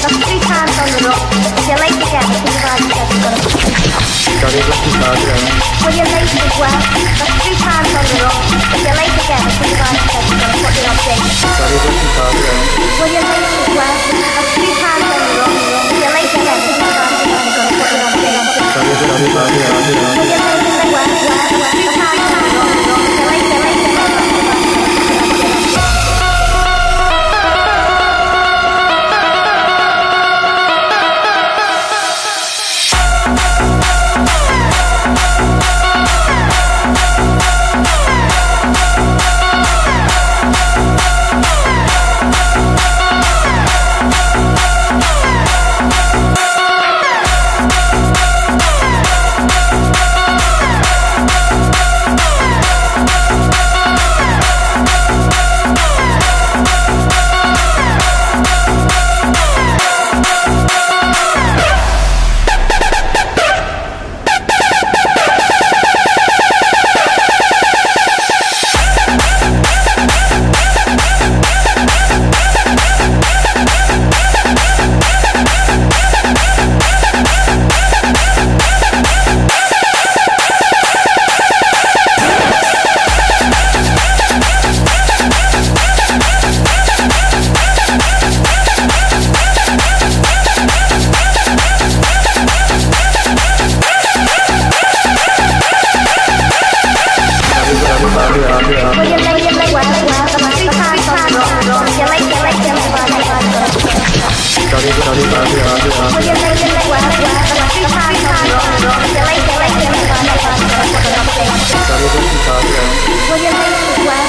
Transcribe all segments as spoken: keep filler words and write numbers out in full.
That's three times on the rock. If you're late again, the supervisor says you've got to put you up. Sorry, what's the charger? Well, you're late as well. That's three times on the rock. If you're late again, the supervisor says you've got to put you on date. Sorry, what's the charger? Well, you're late as well. That's three times on the rock. If you're late again, the supervisor says you've got to put you on date. Sorry, what's the charger? Well, you're late as well. That's three times on the rock. If you're late, you're late, you're late.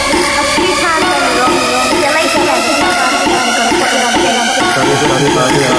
Sorry,